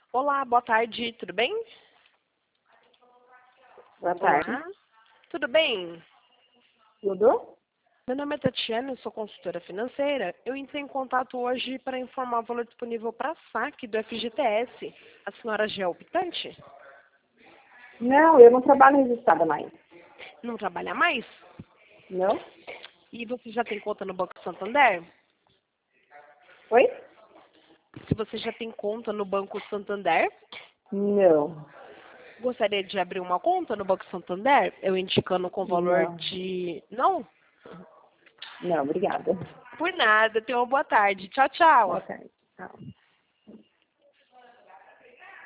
Olá, boa tarde, tudo bem? Boa tarde. Olá, tudo bem? Tudo? Meu nome é Tatiana, eu sou consultora financeira. Eu entrei em contato hoje para informar o valor disponível para saque do FGTS. A senhora já é optante? Não, eu não trabalho registrada mais. Não trabalha mais? Não? E você já tem conta no Banco Santander? Oi? Se você já tem conta no Banco Santander, Não. gostaria de abrir uma conta no Banco Santander? Eu indicando com valor Não. de... Não? Não, obrigada. Por nada, tenha uma boa tarde. Tchau, Boa tchau. tarde. Tchau.